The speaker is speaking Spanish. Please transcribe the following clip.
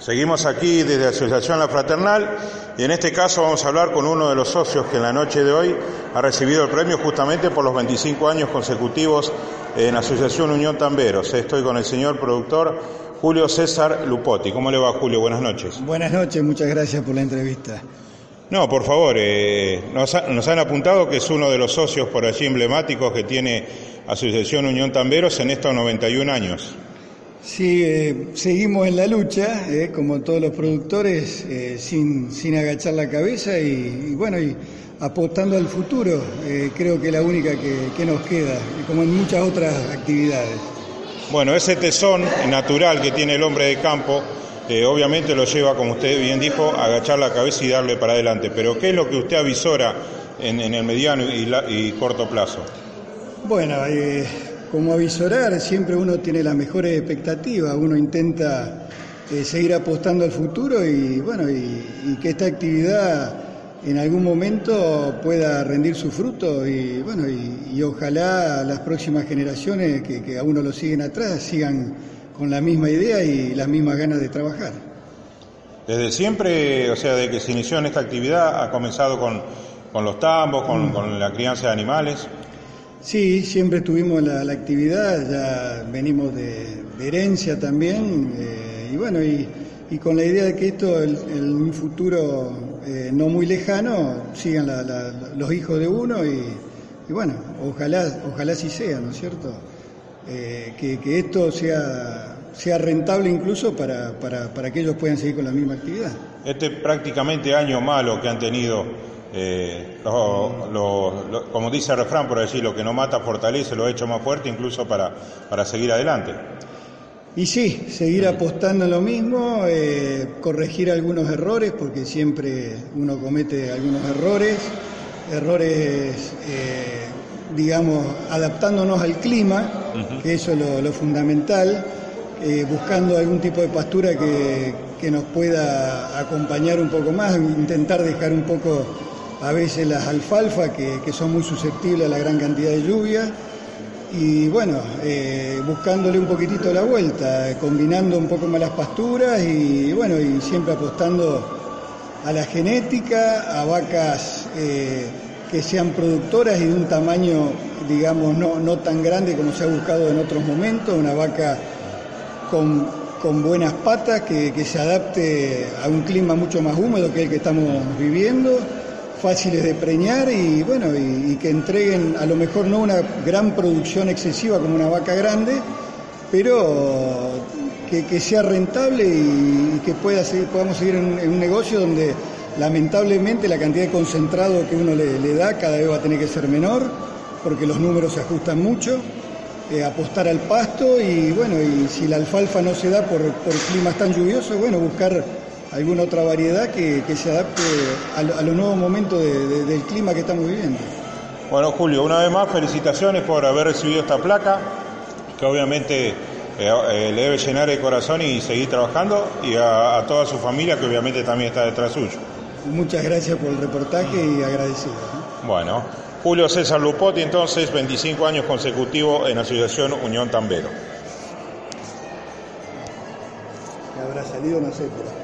Seguimos aquí desde Asociación La Fraternal y en este caso vamos a hablar con uno de los socios que en la noche de hoy ha recibido el premio justamente por los 25 años consecutivos en Asociación Unión Tamberos. Estoy con el señor productor Julio César Lupotti. ¿Cómo le va, Julio? Buenas noches. Buenas noches, muchas gracias por la entrevista. No, por favor, nos han apuntado que es uno de los socios por allí emblemáticos que tiene Asociación Unión Tamberos en estos 91 años. Sí, seguimos en la lucha, como todos los productores, sin agachar la cabeza y apostando al futuro. Creo que es la única que nos queda, como en muchas otras actividades. Bueno, ese tesón natural que tiene el hombre de campo, obviamente lo lleva, como usted bien dijo, a agachar la cabeza y darle para adelante. Pero ¿qué es lo que usted avisora en el mediano y corto plazo? Bueno, como avisorar, siempre uno tiene las mejores expectativas, uno intenta seguir apostando al futuro y que esta actividad en algún momento pueda rendir sus frutos y ojalá las próximas generaciones que a uno lo siguen atrás sigan con la misma idea y las mismas ganas de trabajar. Desde siempre, o sea, desde que se inició en esta actividad, ha comenzado con los tambos, con la crianza de animales. Sí, siempre tuvimos la actividad, ya venimos de herencia también, y con la idea de que esto en un futuro no muy lejano sigan los hijos de uno y ojalá sí sea, ¿no es cierto? Que esto sea rentable incluso para que ellos puedan seguir con la misma actividad. Este prácticamente año malo que han tenido, como dice el refrán por allí, lo que no mata fortalece, lo ha hecho más fuerte incluso para seguir adelante. Y sí, seguir apostando en lo mismo, corregir algunos errores, porque siempre uno comete algunos errores, adaptándonos al clima, que eso es lo fundamental, buscando algún tipo de pastura que nos pueda acompañar un poco más, intentar dejar un poco a veces las alfalfas que son muy susceptibles a la gran cantidad de lluvia y buscándole un poquitito la vuelta, combinando un poco más las pasturas y siempre apostando a la genética, a vacas que sean productoras y de un tamaño, digamos, no tan grande como se ha buscado en otros momentos, una vaca con buenas patas que se adapte a un clima mucho más húmedo que el que estamos viviendo, fáciles de preñar y que entreguen a lo mejor no una gran producción excesiva como una vaca grande, pero que sea rentable y que podamos seguir en un negocio donde lamentablemente la cantidad de concentrado que uno le da cada vez va a tener que ser menor porque los números se ajustan mucho. Apostar al pasto y si la alfalfa no se da por climas tan lluviosos, buscar alguna otra variedad que se adapte a los nuevos momentos del clima que estamos viviendo. Bueno, Julio, una vez más felicitaciones por haber recibido esta placa, que obviamente le debe llenar el corazón y seguir trabajando, y a toda su familia que obviamente también está detrás suyo. Muchas gracias por el reportaje y agradecido. Bueno, Julio César Lupotti, entonces, 25 años consecutivos en Asociación Unión Tambero. ¿Me habrá salido? No sé, pero...